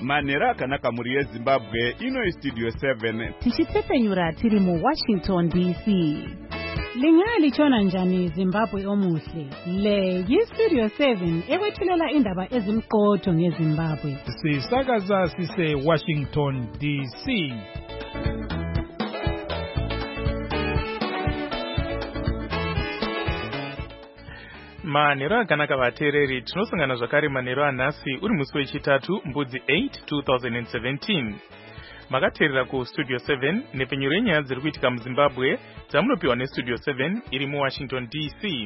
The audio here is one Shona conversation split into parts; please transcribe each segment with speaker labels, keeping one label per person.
Speaker 1: manhero akanaka muri yezimbabwe. Ino istudio 7
Speaker 2: tichitsepenyura tiri muWashington DC. Lingalichona njani Zimbabwe omuhle? Le yistudio 7 ekwethulela indaba ezimqotho ngeZimbabwe.
Speaker 3: Sisakaza sise Washington DC. Manhero akanaka vateereri, tinosangana zvakare manhero anhasi uri musi wechitatu mbudzi 8 2017. Makateerera kustudio 7 nepenyuro yenyaya dziri kuitika muZimbabwe dzamunopiwa nestudio 7 iri muWashington DC.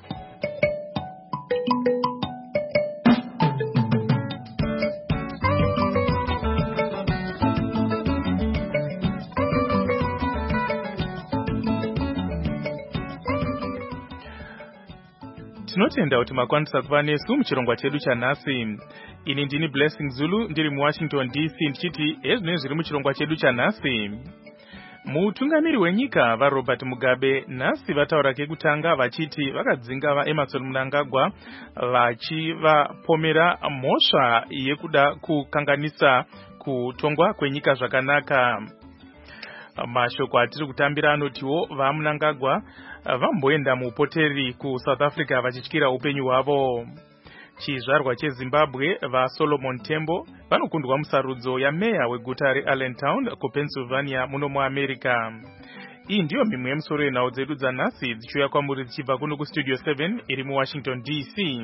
Speaker 3: Tinotenda kuti makwanisa kuva nesu muchirongwa chedu chanhasi. Ini ndini Blessing Zulu ndiri muWashington DC ndichiti ezvinenge zviri muchirongwa chedu chanhasi. Mutungamiri wenyika vaRobert Mugabe nhasi vataura kekutanga vachiti vakadzinga vaEmmerson Mnangagwa vachivapomera mhosva yekuda kukanganisa kutongwa kwenyika zvakanaka. Mashoko atiri kutambira anotiwo vaMnangagwa vamboenda muupoteri kuSouth Africa vachityira upenyu hwavo. Chizvarwa cheZimbabwe vaSolomon Tembo vanokundwa musarudzo yameya weguta reAllentown kuPennsylvania muno muAmerica. Iyi ndiyo mimwe yemusoro yenhau dzedu dzanhasi dzichiuya kwamuri dzichibva kuno kustudio 7 iri muWashington DC.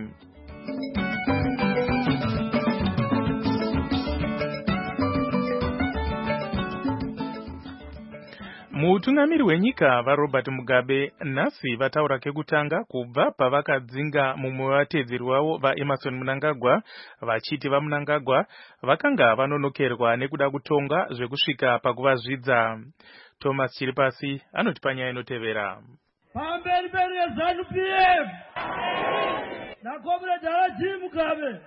Speaker 3: Mutungamiri wenyika vaRobert Mugabe nhasi vataura kekutanga kubva pavakadzinga mumwe wavatedzeri wavo vaEmmerson Mnangagwa vachiti vaMnangagwa vakanga vanonokerwa nekuda kutonga zvekusvika pakuvazvidza. Thomas Chiripasi anoti panyaya inotevera.
Speaker 4: Pamberi ZANU-PF nakomrade Harati Mugabe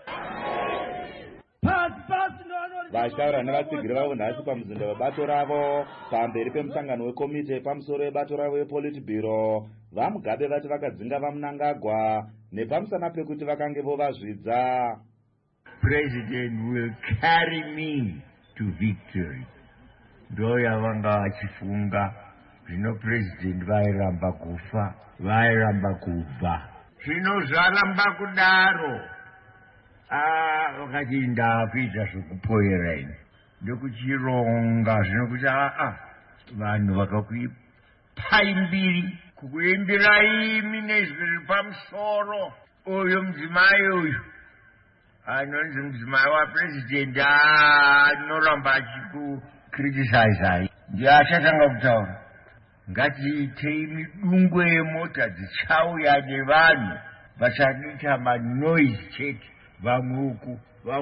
Speaker 5: vachitaura nevatsigiri vavo nhasi pamuzinda webato ravo pamberi pemusangano wekomite pamusoro webato ravo wePolitburo. vaMugabe vati vakadzinga vaMnangagwa nepamusana pekuti vakange vovazvidza.
Speaker 6: President will carry me to victory. Ndo yavanga vachifunga. Zvino president vairamba kufa, vairamba kubva. Zvino zvaramba kudaro. Wakati ndakuita zvekupoera ini ndokuchironga zvinokuti vanhu vakakupai mbiri kukuimbirai imi nezviri pamusoro. Uyu mudzimai uyu anonzi mudzimai wapresident anoramba achikukritisizai ndiye achatanga kutaura ngatiitei midungwe yemota dzichauya nevanhu vachadiita manoise chete. Vamwuku.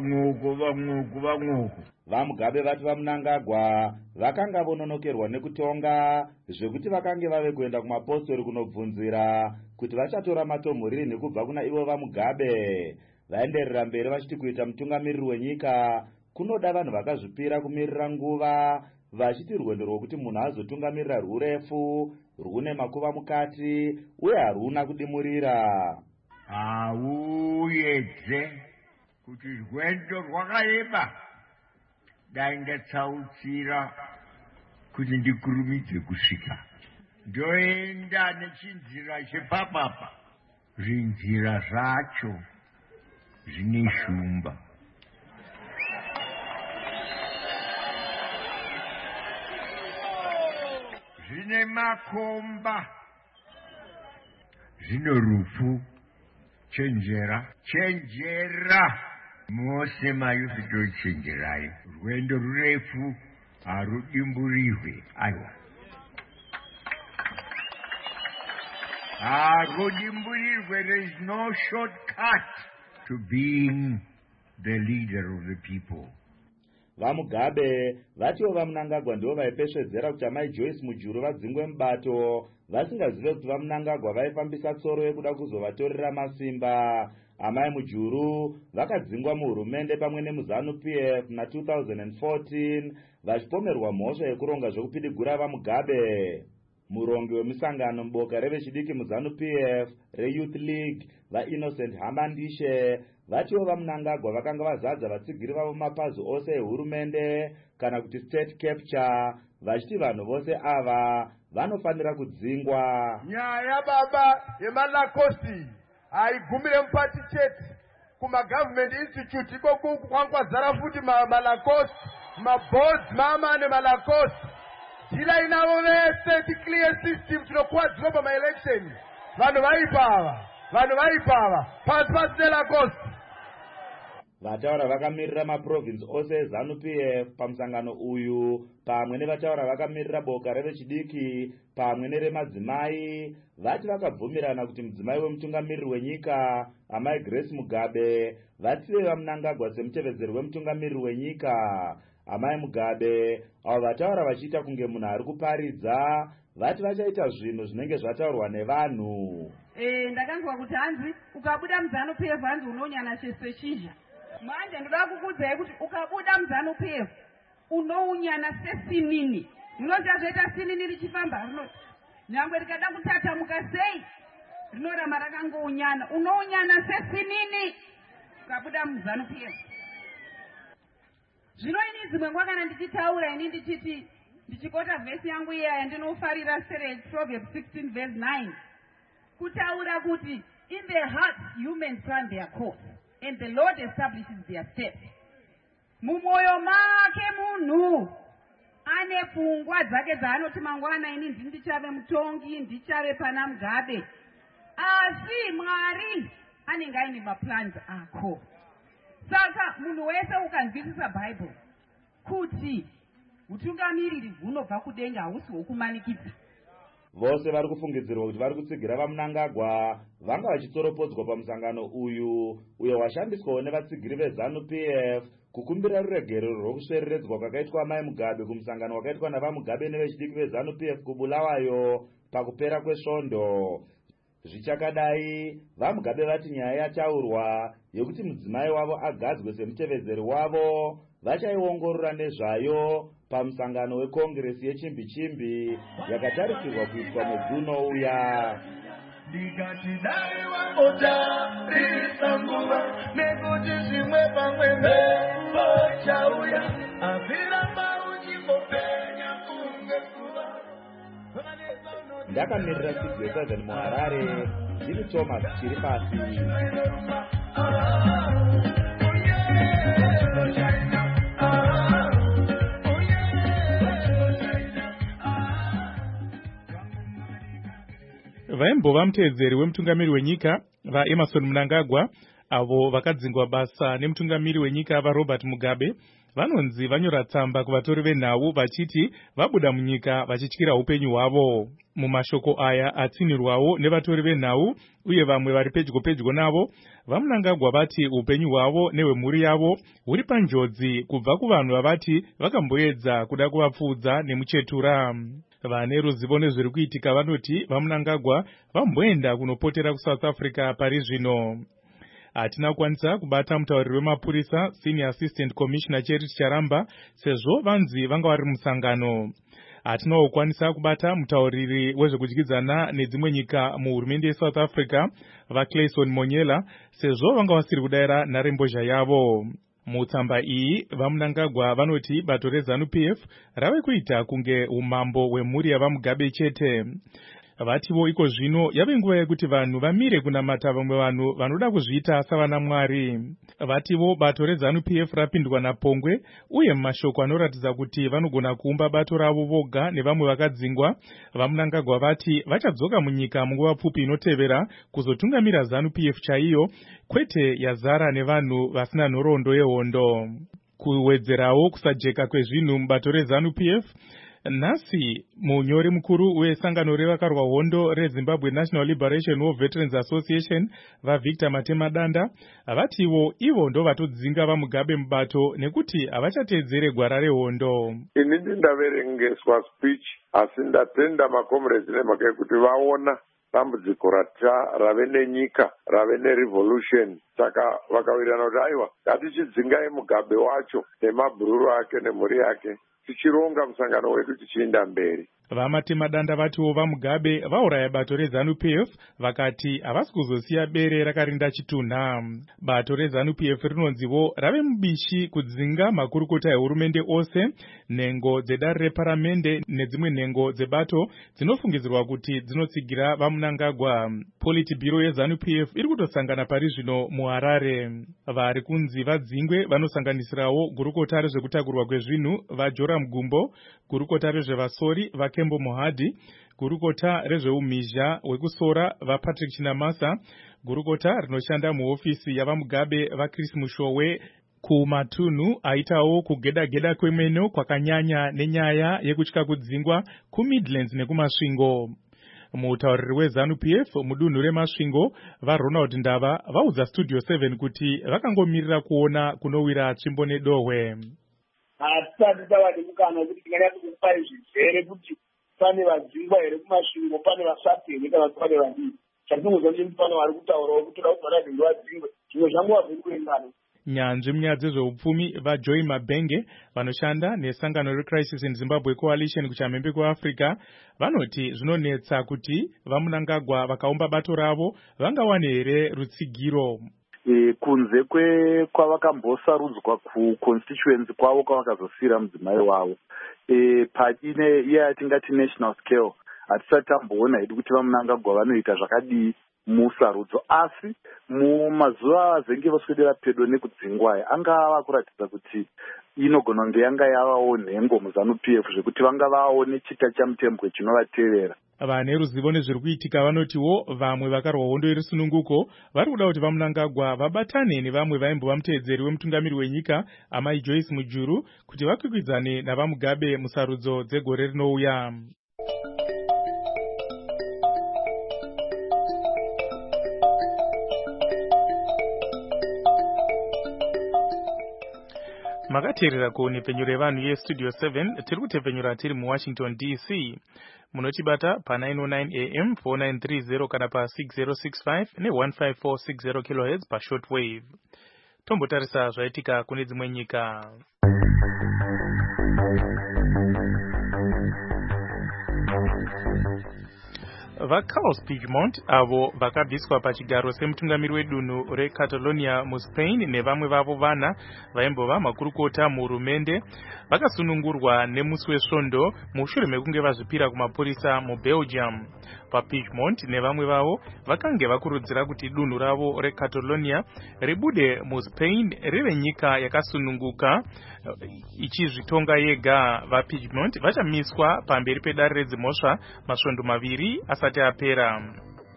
Speaker 5: vaMugabe vati vaMnangagwa vakanga vononokerwa nekutonga zvekuti vakange vave kuenda kumapostori kunobvunzira kuti vachatora matomhuriri nekubva kuna ivo vaMugabe. Vaenderera mberi vachiti kuita mutungamiriri wenyika kunoda vanhu vakazvipira kumirira nguva, vachiti rwendo rwokuti munhu azotungamirira rwurefu, rwune makuva mukati uye haruna kudimurira.
Speaker 6: Hauyedze kuti rwendo rwakareba dai ndatsautsira kuti ndikurumidze kusvika. Ndoenda nechinzira chepapapa. Zvinzira zvacho zvine shumba. Zvine makomba. Zvine rufu. Chenjera mose mayufi tochenjerai. Rwendo rurefu harudimburirwe. Aiwa harudimburirwe. There is no shortcut to being the leader of the people.
Speaker 5: vaMugabe vatiwo vaMnangagwa ndivo vaipesvedzera kuti amai Joyce Mujuru vadzingwe mubato vasingazive kuti vaMnangagwa vaifambisa tsoro yekuda kuzovatorera masimba. Amai Mujuru vakadzingwa muhurumende pamwe nemuZANU-PF na2014 vachipomerwa mhosva yekuronga zvokupidigura vaMugabe. murongi wemusangano muboka revechidiki muZANU-PF reYouth League vaInnocent Hamandishe vatiwo vaMnangagwa vakanga vazadza vatsigiri vavo mapazi ose ehurumende kana kuti state capture vachiti vanhu vose ava vanofanira kudzingwa.
Speaker 7: Nyaya baba yemalakosi haigumire mupati chete kumagovernment institute iko kwankwazara futi malakosi mabhoards mama nemalakosi jira inavo vese ticlear system tinokuwadzirwa pamaelection vanhu vaipava pasi nelakosi.
Speaker 5: vataura vakamirira maprovince ose eZANU-PF pamusangano uyu pamwe nevataura vakamirira boka revechidiki pamwe neremadzimai vati vakabvumirana kuti mudzimai wemutungamiriri wenyika amai Grace Mugabe vatsive vaMnangagwa semutevezeri wemutungamiriri wenyika. Amai Mugabe avo vataura vachiita kunge munhu ari kuparidza vati vachaita zvinhu zvinenge zvataurwa nevanhu.
Speaker 8: Ndakanzwa kuti hanzi ukabuda muZANU-PF hanzi unonyana seshinja. Manje ndoda kukuudzai kuti ukabuda muZANU-PF unounyana sesinini. Munoziva zvoita sinini richifamba nyangwe rikada kutatamuka sei rinoramba rakangounyana. Unounyana sesinini ukabuda muZANU-PF. Zvino ini dzimwe nguva kana ndichitaura ini ndichikota vhesi yangu iya yandinofarira Proverbs 16 verse 9 kutaura kuti in their hearts humans plan their course and the Lord establishes their steps. Mumoyo make munhu ane pfungwa dzake dzaanoti mangwana ini ndichave mutongi ndichave pana Mugabe, asi Mwari anenge aine maplans ako. Saka munhu wese ukanzwisisa Bible kuti utungamiriri hunobva kudenga hausi hwokumanikidza.
Speaker 5: Vose vari kufungidzirwa kuti vari kutsigira vaMnangagwa vanga vachitsoropodzwa pamusangano uyu washandiswawo nevatsigiri veZANU-PF kukumbira ruregerero rwokusvereredzwa kwakaitwa amai Mugabe kumusangano wakaitwa navaMugabe nevechidiki veZANU-PF kuBulawayo pakupera kwesvondo. Zvichakadai vaMugabe vati nyaya yataurwa yekuti mudzimai wavo agadzwe semutevezeri wavo vachaiongorora nezvayo pamusangano wekongresi yechimbi-chimbi yakatarisirwa kuitwa mwedzi unouya.
Speaker 9: Ndikati dai wangotarisa nguva nekuti zvimwe pamwe mhepo chauya apiramba uchingopenya kunge kuva.
Speaker 5: Ndakamirira Studio 7 muHarare, ndini Thomas Chiripasi.
Speaker 3: Vaimbova muteedzeri wemutungamiri wenyika vaEmmerson Mnangagwa avo vakadzingwa basa nemutungamiri wenyika vaRobert Mugabe vanonzi vanyora tsamba kuvatori venhau vachiti vabuda munyika vachityira upenyu hwavo. Mumashoko aya atsinirwawo nevatori venhau uye vamwe vari pedyo navo, vaMnangagwa vati upenyu hwavo nehwemhuri yavo huri panjodzi kubva kuvanhu vavati vakamboedza kuda kuvapfuudza nemuchetura. Vane ruzivo nezviri kuitika vanoti vaMnangagwa vamboenda kunopotera kuSouth Africa pari zvino. Hatina kukwanisa kubata mutauriri wemapurisa Senior Assistant Commissioner Charity Charamba sezvo vanzi vanga vari musangano. Hatinawo kukwanisa kubata mutauriri wezvekudyidzana nedzimwe nyika muhurumende yeSouth Africa vaClayson Monyela sezvo vanga vasiri kudaira nharembozha yavo. Mutsamba iyi vaMnangagwa vanoti bato reZANU-PF rave kuita kunge umambo hwemhuri yavaMugabe chete. Vativo iko zvino yave nguva yekuti vanhu vamire kunamata vamwe vanhu vanoda kuzviita savana Mwari. Vativo bato reZANU-PF rapindwa napongwe uye mashoko anoratidza kuti vanogona kuumba bato ravo voga nevamwe vakadzingwa. vaMnangagwa vati vachadzoka munyika munguva pfupi inotevera kuzotungamira ZANU-PF chaiyo, kwete yazara nevanhu vasina nhoroondo yehondo. Kuwedzerawo kusajeka kwezvinhu mubato reZANU-PF, nhasi munyori mukuru wesangano revakarwa hondo reZimbabwe National Liberation War Veterans Association vaVictor Matemadanda vativo ivo ndo vatodzinga vaMugabe mubato nekuti havachateedzere gwara rehondo.
Speaker 10: Inini ndaverengeswa speech asi ndatenda makomrades nemhaka yekuti vaona dambudziko rave nenyika rave nerevolution, saka vakawirirana kuti aiwa ngatichidzingai Mugabe wacho nemabhururu ake nemhuri yake tichironga musangano wedu tichienda mberi.
Speaker 3: Vamatemadanda vatiwo vaMugabe vauraya bato reZANU-PF vakati havasi kuzosiya bere rakarinda chitunha. Bato reZANU-PF rinonzivo rave mubishi kudzinga makurukota ehurumende ose, nhengo dzedare reparamende nedzimwe nhengo dzebato dzinofungidzirwa kuti dzinotsigira vaMnangagwa. Politburo yeZANU-PF iri kutosangana pari zvino muHarare. Vari kunzi vadzingwe vanosanganisirawo gurukota rezvekutakurwa kwezvinhu vaJoram Gumbo, gurukota rezvevasori vaKembo Mohadi, gurukota rezveumhizha hwekusora vaPatrick Chinamasa, gurukota rinoshanda muhofisi yavaMugabe vaChris Mushowe. Kumatunhu aitawo kugedageda kwemeno kwakanyanya nenyaya yekutya kudzingwa kuMidlands nekumasvingo. Mutauriri weZANU-PF mudunhu remasvingo vaRonald Ndava vaudza Studio 7 kuti vakangomirira kuona kunowira tsvimbo nedohwe.
Speaker 11: Hatisati tava nemukana wekuti tinganyatsa kupa zvizere kuti pane vadzingwa here kumasvingo, pane vasati here kana kuti pane vadii. Chatinozwa kuti pane vari kutaurawo kuti toda kubva nazvinhu vadzingwe, zvimwe zvangova zviri kuendana.
Speaker 3: Nyanzvi munyaya dzezveupfumi vaJoy Mabenge vanoshanda nesangano reCrisis in Zimbabwe Coalition kuchamhembe kweAfrica vanoti zvinonetsa kuti vaMnangagwa vakaumba bato ravo vangawane here rutsigiro.
Speaker 12: Kunze kwavakambosarudzwa kuconstituency kwavo kwavakazosira mudzimai wavo padine iye yatingati national scale hatisati tamboona hedu kuti vaMnangagwa vanoita zvakadii musarudzo, asi mumazuva azenge voswedera pedo nekudzingwa angava kuratidza kuti inogona kunge yanga yavawo nhengo muZANU-PF zvekuti vanga vawo nechita chamutembwe chinovatevera.
Speaker 3: Vane ruzivo nezviri kuitika vanotiwo vamwe vakarwa hondo irisununguko vari kuda kuti vaMnangagwa vabatane nevamwe vaimbova muteedzeri wemutungamiri wenyika amai Joyce Mujuru kuti vakwikwidzane navaMugabe musarudzo dzegore rinouya. Makateerera kuonepfenyuro yevanhu yeStudio 7 tiri kutepfenyura tiri muWashington DC. Munotibata pa909 AM 4930 kana pa6065 ne15460 kHz pashortwave. Tombotarisa zvaitika kune dzimwe nyika. VaCarlos Puigdemont avo vakabviswa pachigaro semutungamiri wedunhu reCatalonia muSpain nevamwe vavo vana vaimbova makurukota muhurumende vakasunungurwa nemusi wesvondo mushure mekunge vazvipira kumapurisa muBelgium. PaPuigdemont nevamwe vavo vakange vakurudzira kuti dunhu ravo reCatalonia ribude muSpain rive nyika yakasununguka ichizvitonga yega. VaPuigdemont vachamiswa pamberi pedare redzimhosva masvondo maviri asati apera.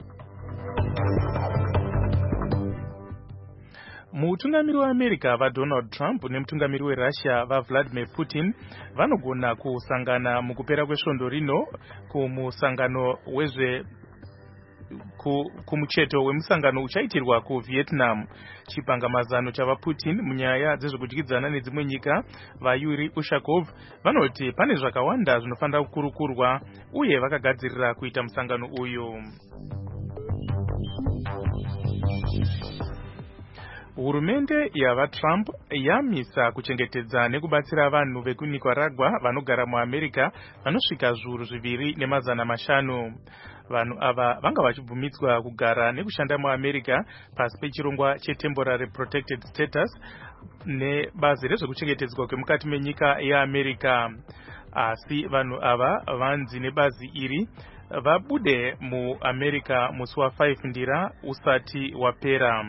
Speaker 3: Mutungamiri weAmerica vaDonald Trump nemutungamiri weRussia vaVladimir Putin vanogona kusangana mukupera kwesvondo rino kumusangano kumucheto wemusangano uchaitirwa kuVietnam. Chipangamazano chavaPutin munyaya dzezvekudyidzana nedzimwe nyika vaYuri Ushakov vanoti pane zvakawanda zvinofanira kukurukurwa uye vakagadzirira kuita musangano uyu. Hurumende yavaTrump yamisa kuchengetedza nekubatsira vanhu vekuNicaragua vanogara muAmerica vanosvika zviuru 2,500. Vanhu ava vanga vachibvumidzwa kugara nekushanda muAmerica pasi pechirongwa chetemporary protected status nebazi rezvekuchengetedzwa kwemukati menyika yeAmerica. Asi vanhu ava vanzi nebazi iri vabude muAmerica musi wa5 ndira usati wapera.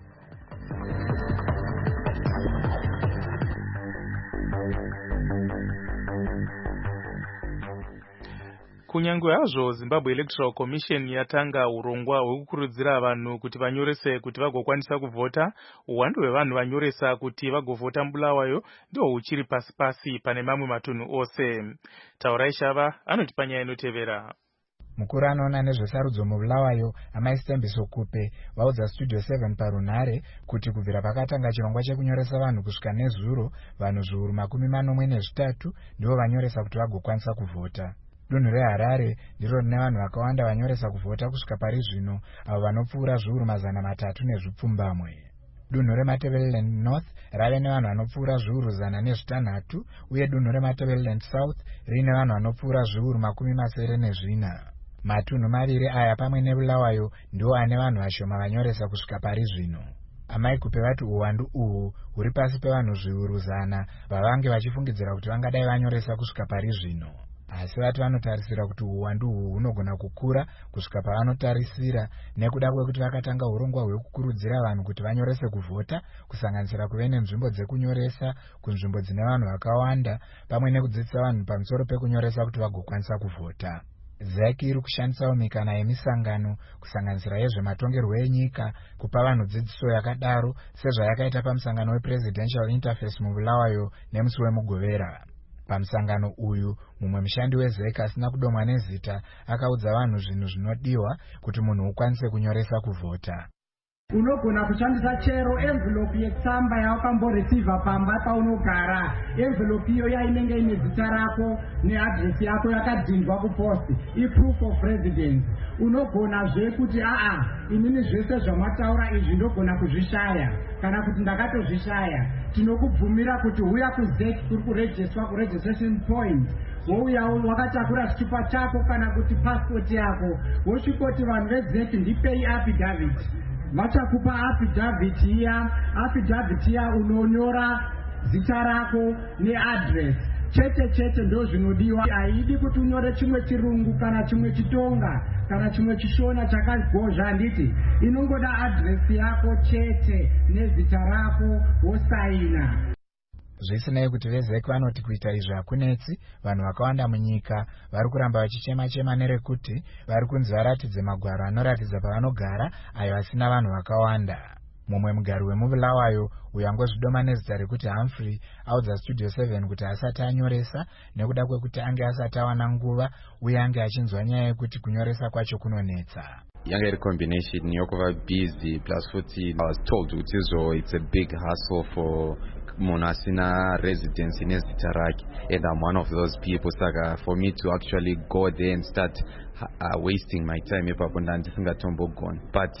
Speaker 3: Kunyange hazvo Zimbabwe Electoral Commission yatanga urongwa hwekukurudzira vanhu kuti vanyorese kuti vagokwanisa kuvhota, uwandu hwevanhu vanyoresa kuti vagovhota mubulawayo ndiwo huchiri pasi pane mamwe matunhu ose. Taurai Shava anoti panyaya inotevera.
Speaker 13: Mukuru anoona nezvesarudzo mubulawayo amai Stembiso Kupe vaudza Studio 7 parunhare kuti kubvira pakatanga chirongwa chekunyoresa vanhu kusvika nezuro vanhu zviuru 43 ndivo vanyoresa kuti vagokwanisa kuvhota. Dunhu reHarare ndiro rine vanhu vakawanda vanyoresa kuvhota kusvika pari zvino avo vanopfuura zviuru 300 nezvipfumbamwe. Dunhu reMatabeleland North rave nevanhu vanopfuura zviuru 106 uye dunhu reMatabeleland South rine vanhu vanopfuura zviuru 74. Matunhu maviri aya pamwe neBulawayo ndiwo ane vanhu vashoma vanyoresa kusvika pari zvino. Amaikupe vati uwandu uhu huri pasi pevanhu zviuru 100 vavange vachifungidzira kuti vangadai vanyoresa kusvika pari zvino. Asi vati vanotarisira kuti uwandu uhu hunogona kukura kusvika pavanotarisira nekuda kwekuti vakatanga urongwa hwekukurudzira vanhu kuti vanyorese kuvhota, kusanganisira kuve nenzvimbo dzekunyoresa kunzvimbo dzine vanhu vakawanda pamwe nekudzidzisa vanhu pamusoro pekunyoresa kuti vagokwanisa kuvhota. ZEC iri kushandisawo mikana yemisangano kusanganisira yezvematongerwo enyika kupa vanhu dzidziso yakadaro sezvayakaita pamusangano wePresidential Interface muBulawayo nemusi wemugovera. Pamusangano uyu mumwe mushandi weZEC asina kudomwa nezita akaudza vanhu zvinhu zvinodiwa kuti munhu ukwanise kunyoresa kuvhota.
Speaker 14: Unogona kushandisa chero envelope yetsamba yawakamboreceiva pamba paunogara. Envelope iyo inenge ine zita rako neaddress yako yakadhindwa kupost, i-proof of residence. Unogona zve kuti inini zvese zvamataura izvi ndogona kuzvishaya kana kuti ndakatozvishaya. Tinokubvumira kuti uya kuZEC kuri kurejistwa kuregistration point. Wouya wakatakura chitupa chako kana kuti passport yako. Wosvikoti vanhu veZEC ndipei affidavit. Vachakupa affidavit iya unonyora zita rako neaddress. Chete ndo zvinodiwa. Haidi kuti unyore chimwe chirungu kana chimwe chitonga kana chimwe chishona chakagozha nditi. Inongoda address yako chete nezita rako wosaina.
Speaker 13: Zvisinei kuti veZEC vanoti kuita izvi hakunetsi, vanhu vakawanda munyika vari kuramba vachichema nerekuti vari kunzi varatidze magwaro anoratidza pavanogara ayo asina vanhu vakawanda. Mumwe mugari wemuBulawayo uyo angozvidoma nezita rekuti Humphrey audza Studio 7 kuti asati anyoresa nekuda kwekuti ange asati awana nguva uye ange achinzwa nyaya yekuti kunyoresa kwacho kunonetsa.
Speaker 15: Yanga iri combination yokuva busy plus futi I was told kuti it's a big hassle for munhu asina residence nezita rake, and I'm one of those people. Saka for me to actually go there and start wasting my time ipapo ndandisingatombogona. But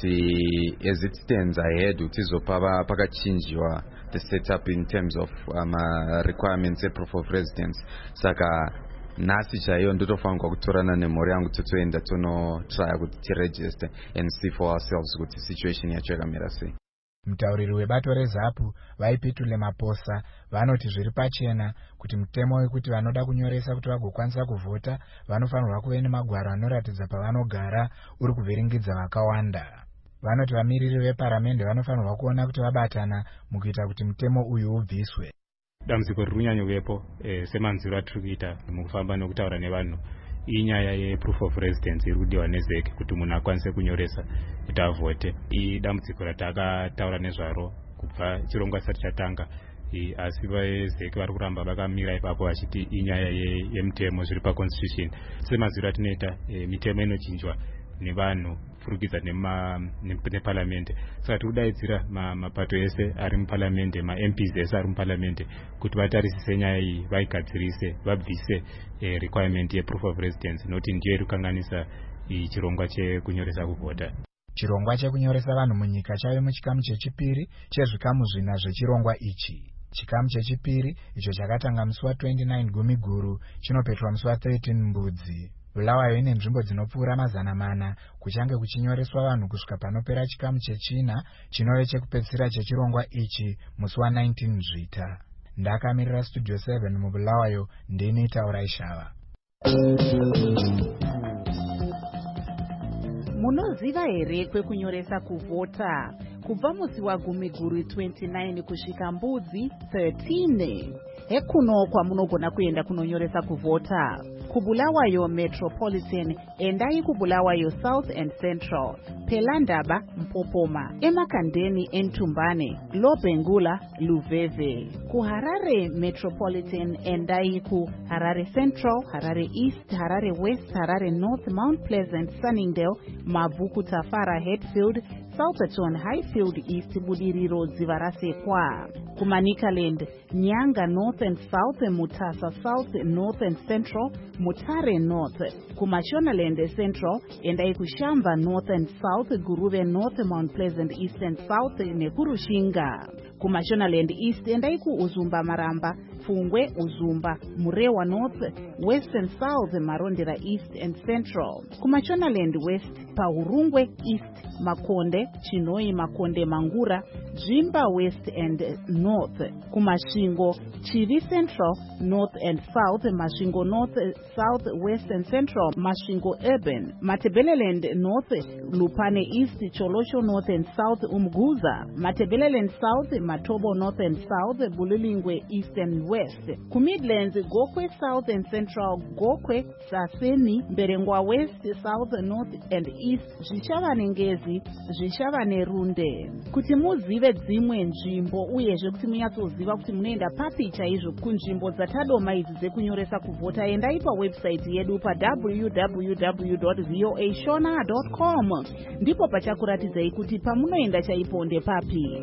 Speaker 15: as it stands, I heard kuti pakachinjiwa the setup in terms of requirements proof of residence. Saka nhasi chaiyo ndotofanirwa kutorana nemhuri yangu totoenda tonotrya kuti tiregister and see for ourselves kuti situation yacho yakamira sei.
Speaker 13: Mutauriri webato reZAPU vaipitule Maposa vanoti zviri pachena kuti mutemo wekuti vanoda kunyoresa kuti vagokwanisa kuvhota vanofanirwa kuve nemagwaro anoratidza pavanogara uri kuvhiringidza vakawanda. Vanoti vamiriri veparamende vanofanirwa kuona kuti vabatana mukuita kuti mutemo uyu ubviswe.
Speaker 16: Dambudziko riri kunyanya kuvepo semanziro atiri kuita mukufamba nokutaura nevanhu inyaya yeproof of residence iri kudiwa neZEC kuti munhu akwanise kunyoresa kuti avhote. Idambudziko ratakataura nezvaro kubva chirongwa chisati chatanga, asi veZEC vari kuramba vakamira ipapo vachiti inyaya yemutemo zviri paconstitution. Semaziro atinoita mitemo inochinjwa nevanhu furukidza neparliamente. Saka tiri kudaidzira mapato ese ari muparliamente, maMPs ese ari muparliamente kuti vatarisise nyaya iyi, vaigadzirise, vabvise requirement yeproof of residence noti ndiyo iri kukanganisa chirongwa chekunyoresa kuvhota.
Speaker 13: Chirongwa chekunyoresa vanhu munyika chave muchikamu chechipiri chezvikamu 4 zvechirongwa ichi. Chikamu chechipiri icho chakatanga musi wa29 Gumiguru chinopetwa musi wa13 Mbudzi. Bulawayo ine nzvimbo dzinopfuura 400 kuchange kuchinyoreswa vanhu kusvika panopera chikamu chechina chinove chekupedzisira chechirongwa ichi musi wa19 Mzvita. Ndakamirira Studio 7 muBulawayo ndini Taura Ishava.
Speaker 2: Munoziva here kwekunyoresa kuvhota? Kubva musi waGumiguru 29 kusvika Mbudzi 13. Hekuno kwamunogona kuenda kunonyoresa kuvhota. KuBulawayo Metropolitan endai kuBulawayo South and Central, Pelandaba Mpopoma, eMakandeni eNtumbane, Lobengula Luveve. KuHarare Metropolitan endai kuHarare Central, Harare East, Harare West, Harare North, Mount Pleasant, Sunningdale, Mavuku Tafara, Hatfield, Salterton Highfield East budiriro dziva rasekwa. Kumanikaland Nyanga North and South, Mutasa South, North and Central, Mutare North. Kumashonaland Central endai kushamba North and South, Guruve North, Mount Pleasant East and South nekurushinga. Kumashonaland East endai ku Uzumba Maramba, Fungwe Uzumba, Murewa North, West and South, Marondera East and Central. Kumashonaland West, Paurungwe East, Makonde, Chinoi Makonde Mangura, Jimba West and North. Kumashingo, Chivi Central, North and South, Mashingo North, South, West and Central, Mashingo Urban, Matebeleland North, Lupane East, Cholosho North and South, Umguza, Matebeleland South, Matobo North and South, Bulilingwe East and West. Kumidlands, Gokwe South and Central, Gokwe, Saseni, Berengwa West, South, North and East, Zvishavane Ngezi, Zvishavane Runde. Kuti muzive dzimwe nzvimbo uyezve kuti munyatsoziva kuti munoenda papi chaizvo kunzvimbo dzatadoma idzi dzekunyoresa kuvhota, endai pawebsite yedu www.voashona.com. ndipo pachakuratidzai kuti pamunoenda chaipo ndepapi.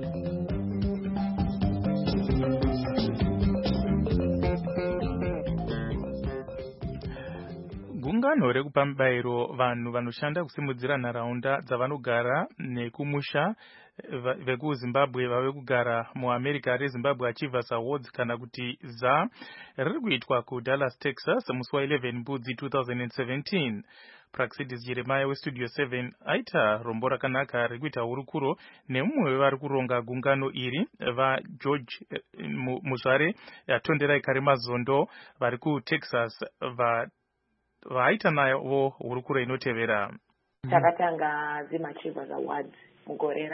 Speaker 3: Gungano rekupa mubayiro vanhu vanoshanda kusimudzira nharaunda dzavanogara nekumusha vekuZimbabwe vave kugara muAmerica reZimbabwe Achievers Awards kana kuti ZA riri kuitwa kuDallas, Texas musi wa11 Mbudzi 2017. Praxidis Jeremiah weStudio 7 aita rombo rakanaka rekuita hurukuro nemumwe wevari kuronga gungano iri vaGeorge Muzvare Tonderai Karimazondo vari kuTexas vaita nayo hurukuro inotevera.
Speaker 17: Takatanga Zim Achievers Awards mugore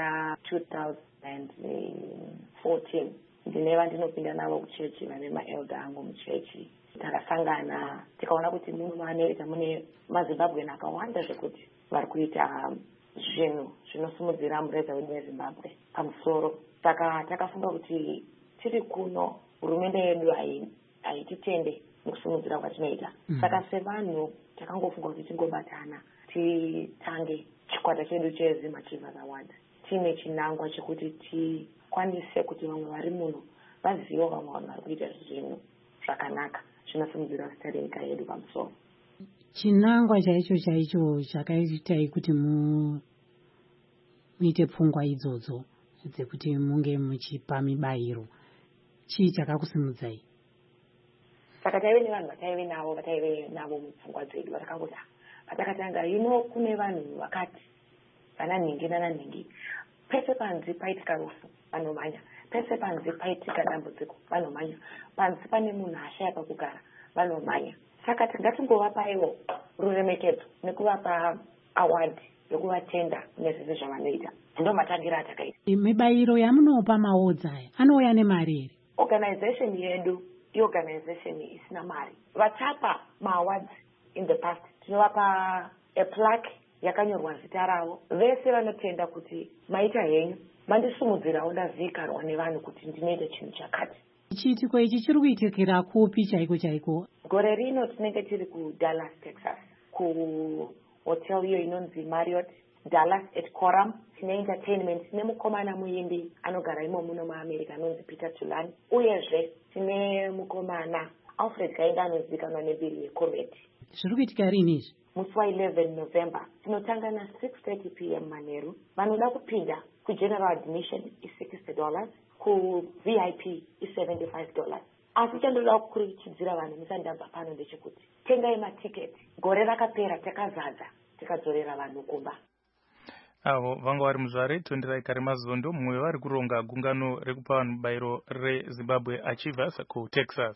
Speaker 17: ra2014. Ndineva ndinopinda navo kuchechi vane maelder angu muchechi. Takasangana tikaona kuti muAmerica mune maZimbabwean akawanda zvekuti vari kuita zvinhu zvinosimudzira mureza wedu weZimbabwe pamusoro. Saka takafunga kuti tiri kuno hurumende yedu haititende mukusimudzira kwatinoita. Saka sevanhu takangofunga kuti tingobatana titange chikwata chedu cheZim Achievers Awards tine chinangwa chekuti tikwanise kuti vamwe vari muno vazive vamwe vanhu vari kuita zvinhu zvakanaka zvinosimudzira zita renyika yedu pamusoro.
Speaker 18: Chinangwa chaicho chakaitai kuti muite pfungwa idzodzo dzekuti munge muchipa mibayiro, chii chakakusimudzai?
Speaker 17: Saka taive nevanhu vataive navo mupfungwa dzedu vatakangoti patakatanga kune vanhu vakati vana nhingi nana nhingi, pese panzi paitika rufu vanomanya, pese panzi paitika dambudziko vanomanya, panzi pane munhu ashaya pakugara vanomanya. Saka ngatingovapaiwo ruremekedzo nekuvapa award yokuvatenda nezvese zvavanoita. Ndo matangira atakaita.
Speaker 18: Mibayiro yamunopa maodzi aya anouya nemari here?
Speaker 17: Organization yedu organization isina mari. Vatapa maawards in the past tinovapa a plaque yakanyorwa zita ravo. Vese vanotenda kuti maita henyu mandisumudzirawo ndazivikanwa nevanhu kuti ndinoita chinhu chakati.
Speaker 18: Chiitiko ichi chiri kuitikira kupi chaiko?
Speaker 17: Gore rino tinenge tiri kuDallas, Texas, kuhotel iyo inonzi Marriott Dallas at Coram. Tine entertainment, tine mukomana muimbi anogara imo muno muAmerica anonzi Peter Tulani, uyezve tine mukomana Alfred Kaenda anozivikanwa nebhiri yeComedy.
Speaker 18: Zviri kuitika rini izvi?
Speaker 17: Musi wa11 November tinotanga na6:30 p.m. Manheru. Vanoda kupinda kugeneral admission is$60, kuVIP is$75. Asi chandoda kukuruchidzira vanhu musandabva pano ndechekuti tengai matiketi. Gore rakapera takazadza tikadzorera vanhu kumba.
Speaker 3: Avo vanga vari Muzvare Tonderai Karimazondo, mumwe vari kuronga gungano rekupa vanhu mubayiro reZimbabwe Achievers kuTexas.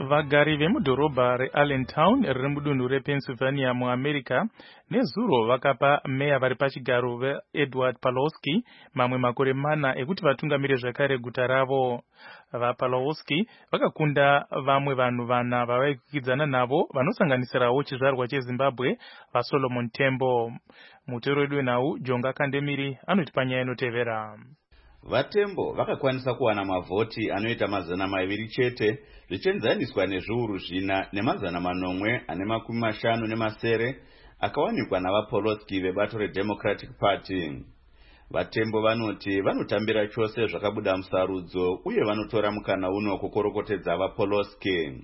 Speaker 3: vagari vemudhorobha reallentown riri mudunhu repennsylvania muamerica nezuro vakapa meya vari pachigaro veedward Pawlowski mamwe makore mana ekuti vatungamire zvakare guta ravo. VaPawlowski vakakunda vamwe vanhu vana vavaikwidzana navo vanosanganisirawo chizvarwa cheZimbabwe vaSolomon Tembo. Mutero wedu wenhau Jonga Kandemiri anoti panyaya inotevera.
Speaker 19: VaTembo vakakwanisa kuwana mavhoti anoita 200 chete zvichienzaniswa nezviuru 4 ne 450 akawanikwa navaPawlowski vebato reDemocratic Party. VaTembo vanoti vanotambira chose zvakabuda musarudzo uye vanotora mukana uno kukorokotedza vaPawlowski.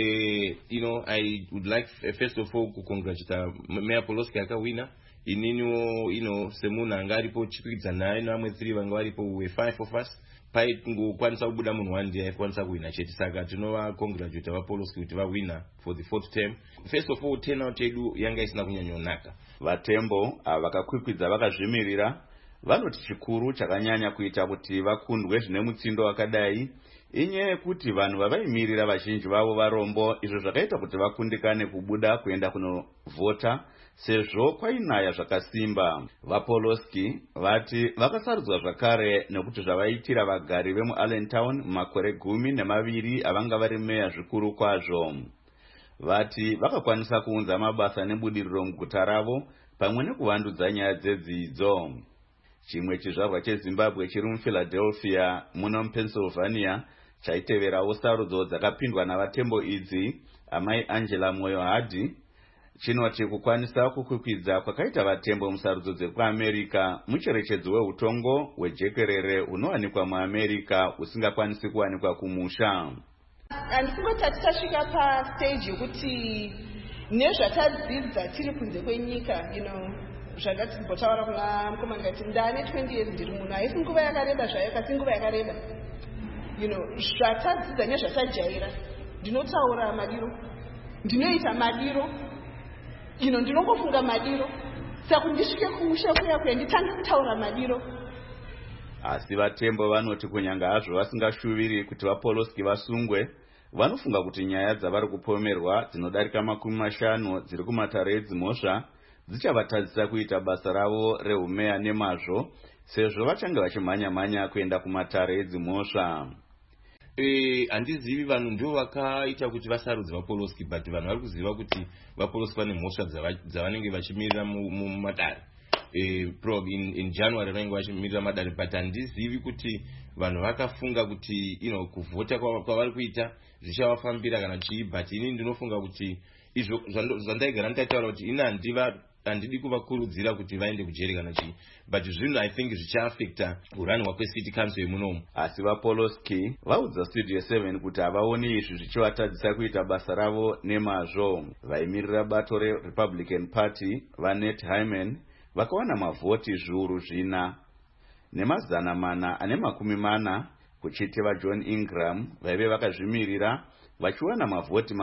Speaker 20: I would like first of all to congratulate Mayor Pawlowski akawina. Inini semunhu anga aripo chikwidzana naye nevamwe 3 vanga varipo we 5 of us paingokwanisa kubuda munhu 1 ndiye aikwanisa kuwina chete, saka tinovacongratulate vaPawlowski kuti vawina for the 4th term. First of all turnout yedu yanga isina kunyanyonaka.
Speaker 19: VaTembo vakakwikwidza vakazvimirira vanoti chikuru chakanyanya kuita kuti vakundwe zvine mutsindo wakadai inyaya yekuti vanhu vavaimirira vazhinji vavo varombo, izvo zvakaita kuti vakundikane kubuda kuenda kunovhota sezvo kwainaya zvakasimba. VaPawlowski vati vakasarudzwa zvakare nekuti zvavaitira vagari vemuallentown makore 12 avanga vari meya zvikuru kwazvo. Vati vakakwanisa kuunza mabasa nebudiriro muguta ravo pamwe nekuvandudza nyaya dzedzidzo. Chimwe chizvarwa cheZimbabwe chiri muPhiladelphia muno muPennsylvania chaiteverawo sarudzo dzakapindwa navaTembo idzi, amai Angela Moyo Hadi, chinoti kukwanisa kukwikwidza kwakaita vaTembo musarudzo dzekuAmerica mucherechedzo weutongo hwejekerere hunowanikwa muAmerica husingakwanisi kuwanikwa kumusha.
Speaker 21: Andikungoti tasvika pastage yokuti nezvatadzidza tiri kunze kwenyika, zvakati timbotaura kuna mukomana kati ndane 20 years ndiri muno, haisi nguva yakareba zvayo, kasi nguva yakareba. Zvatadzidza nezvatajaira, ndinotaura madiro, ndinoita madiro, ndinongofunga madiro, saka ndisvike kumusha kuya nditange kutaura madiro.
Speaker 19: Asi vaTembo vanoti kunyanga hazvo vasingashuviri kuti vaPawlowski vasungwe, vanofunga kuti nyaya dzavari kupomerwa dzinodarika 50 dziri kumatare edzimhosva dzichavatadzisa kuita basa ravo rehumeya nemazvo, sezvo vachange vachimhanya kuenda kumatare edzimhosva.
Speaker 20: Handizivi vanhu ndio vakaita kuti vasarudze vaPawlowski, but vanhu vari kuziva kuti vaPawlowski vane mhosva dzavanenge vachimirira mumadare. Probably in January vanenge vachimirira madare, but handizivi kuti vanhu vakafunga kuti kuvhota kwavari kuita zvichavafambira kana chii, but ini ndinofunga kuti izvo zvandaigara nditaitaura kuti ini handidi kuvakurudzira kuti vaende kujeri kana chii, but zvinhu I think zvichaafecta kuranwa kwecity council yemunomu.
Speaker 19: Asi vaPawlowski vaudza Studio 7 kuti havaoni izvi zvichivatadzisa kuita basa ravo nemazvo. Vaimirira bato reRepublican Party vaNet Hyman vakawana mavhoti zviuru 4 ne440 kuchiti vaJohn Ingram vaive vakazvimirira vachiwana mavhoti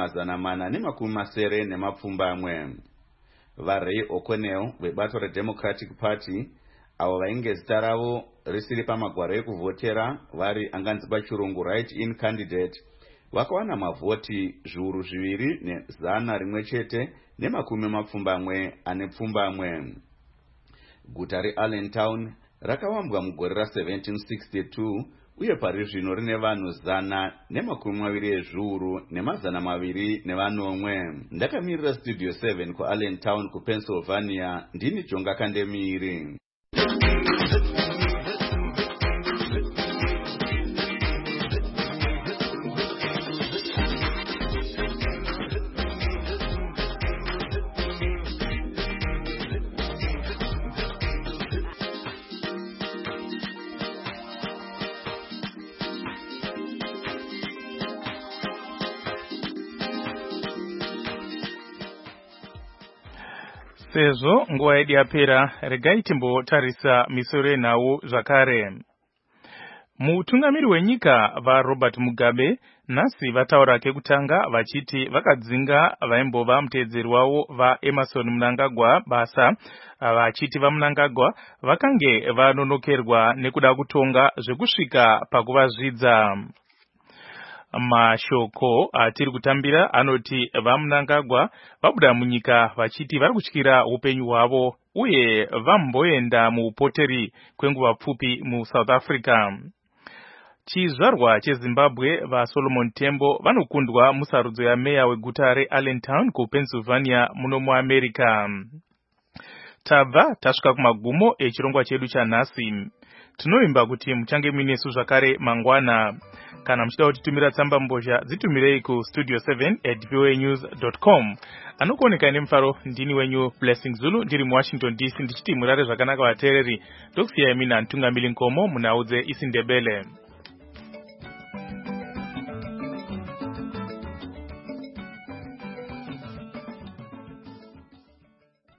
Speaker 19: 470 vaRay O'Connell vebato reDemocratic Party avo vainge zita ravo risiri pamagwaro ekuvhotera vari anganzi pachirungu write-in candidate vakawana mavhoti zviuru 2,100 chete ne20 Guta reAllentown rakawambwa mugore ra1762 uye pari zvino rine vanhu 120,240. Ndakamirira Studio 7 kuAllentown kuPennsylvania, ndini Jonga Kandemiri.
Speaker 3: Sezvo nguva yedu yapera, regai timbotarisa misoro yenhau zvakare. Mutungamiri wenyika vaRobert Mugabe nhasi vataura kekutanga vachiti vakadzinga vaimbova muteedzeri wavo vaEmerson Mnangagwa basa, vachiti vaMnangagwa vakange vanonokerwa nekuda kutonga zvekusvika pakuvazvidza. Mashoko atiri kutambira anoti vaMnangagwa vabuda munyika vachiti vari kutyira upenyu hwavo uye vamboenda muupoteri kwenguva pfupi muSouth Africa. Chizvarwa cheZimbabwe vaSolomon Tembo vanokundwa musarudzo yameya weguta reAllentown kuPennsylvania muno muAmerica. Tabva tasvika kumagumo echirongwa chedu chanhasi. Tinovimba kuti muchange muinesu zvakare mangwana. Kana muchida kutitumira tsamba mbozha dzitumirei ku studio7@voanews.com. Anokuoneka nemufaro ndini wenyu Blessing Zulu ndiri muWashington DC ndichiti murare zvakanaka vateereri. Ndokusiyai mina Ntungamiri Nkomo munhau dzeIsiNdebele.